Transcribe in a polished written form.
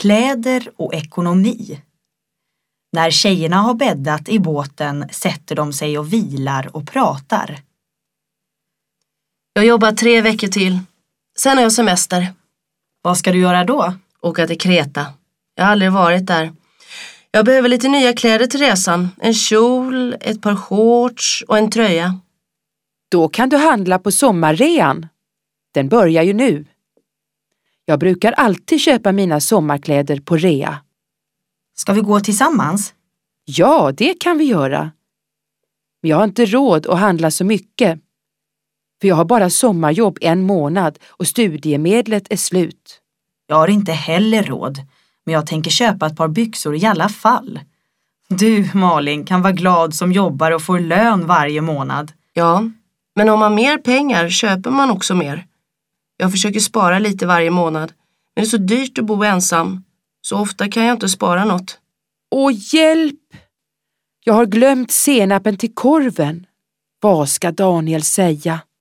Kläder och ekonomi. När tjejerna har bäddat i båten sätter de sig och vilar och pratar. Jag jobbar 3 veckor till. Sen har jag semester. Vad ska du göra då? Åka till Kreta. Jag har aldrig varit där. Jag behöver lite nya kläder till resan. En kjol, ett par shorts och en tröja. Då kan du handla på sommarrean. Den börjar ju nu. Jag brukar alltid köpa mina sommarkläder på rea. Ska vi gå tillsammans? Ja, det kan vi göra. Men jag har inte råd att handla så mycket. För jag har bara sommarjobb 1 månad och studiemedlet är slut. Jag har inte heller råd, men jag tänker köpa ett par byxor i alla fall. Du, Malin, kan vara glad som jobbar och får lön varje månad. Ja, men om man har mer pengar köper man också mer. Jag försöker spara lite varje månad, men det är så dyrt att bo ensam. Så ofta kan jag inte spara något. Åh, hjälp! Jag har glömt senapen till korven. Vad ska Daniel säga?